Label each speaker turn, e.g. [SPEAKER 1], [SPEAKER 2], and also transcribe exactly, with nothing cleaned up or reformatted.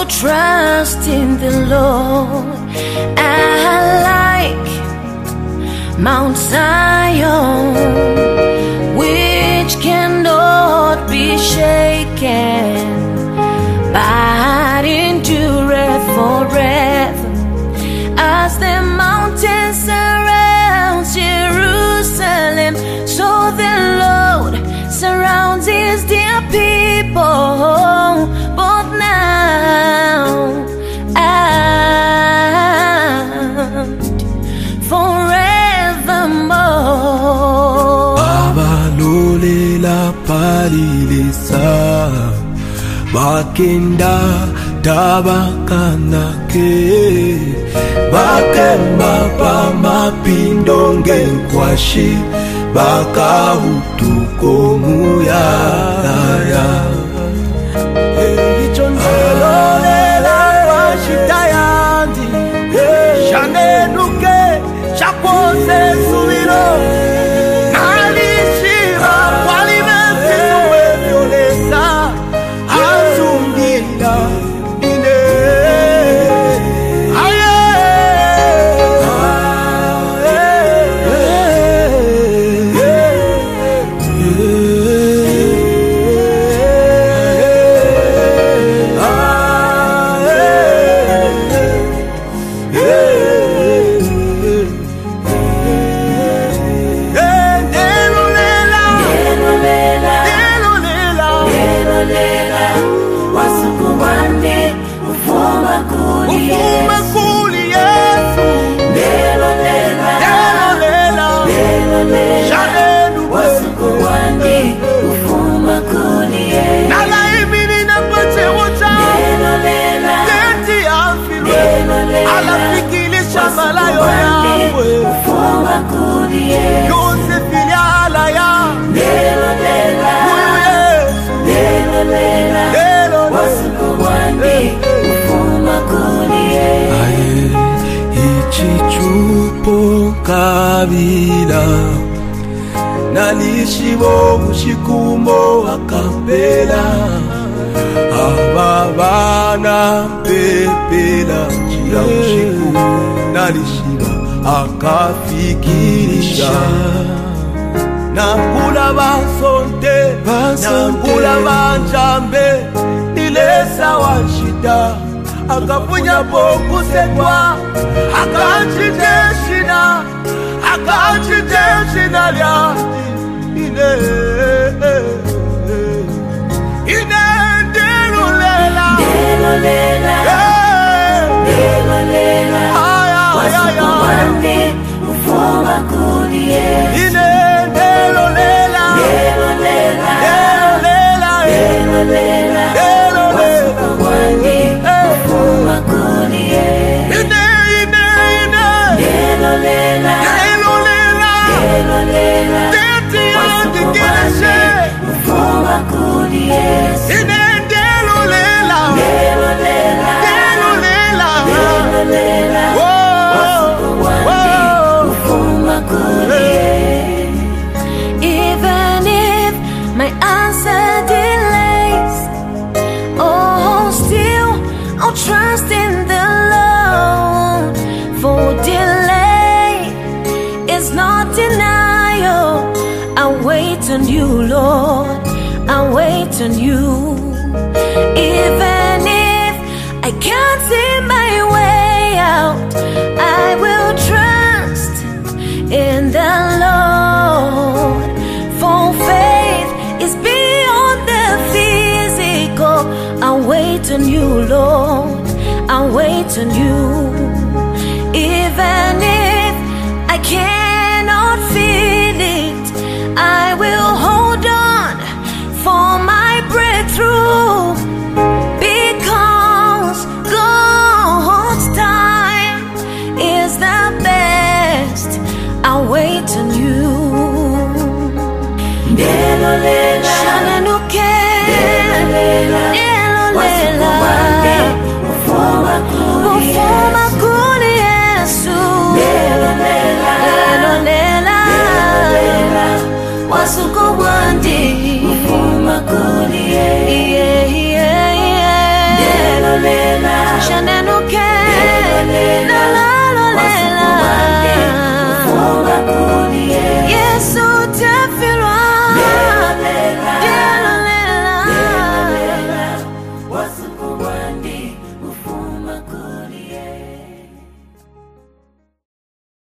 [SPEAKER 1] trust in the Lord. I like Mount Zion, which cannot be shaken, but endureth forever. As the mountain surrounds Jerusalem, so the Lord surrounds his dear people, both now and forevermore.
[SPEAKER 2] Abalolela palilisa bakenda tabakanake bakemba pamapindonge kwashi bakahutukomuyaya ichonzelolela washitayandi shanenuke shakose sulilo nalishiva kwalimesiwe violesa azungila ine kabila nalishibo mushikumo akapela ababana pepela chila mushiku nalishiba akafikirisha nambula basonte nambula banjambe nilesa wanshita akapunya pokusekwa akachiteshina akachiteshina lyandi ine ine ndelulela
[SPEAKER 1] ndelulela ndelulela wasukuwande ufuma kulie
[SPEAKER 2] ine ndelulela
[SPEAKER 1] ndelulela
[SPEAKER 2] ndelulela
[SPEAKER 1] ndelulela wasukuwande ufuma kulie
[SPEAKER 2] ine ine ine
[SPEAKER 1] ndelulela
[SPEAKER 2] ndelulela
[SPEAKER 1] ndelulela
[SPEAKER 2] teti yandi kileshe
[SPEAKER 1] ufuma kulie
[SPEAKER 2] ine ndelulela
[SPEAKER 1] ndelulela
[SPEAKER 2] ndelulela
[SPEAKER 1] ndelulela wasukuwande ufuma kulie. Even if my answer delays, oh, still I'll trust in the Lord. For delay is not denial. I wait on you, Lord. I wait on you. Even if I can't see my way out, I will trust in the Lord. For faith is beyond the physical. I wait on you, Lord. I wait on you. Even if I cannot feel it, I will hold on for my breakthrough. Because God's time is the best. I wait on you. Ndelulela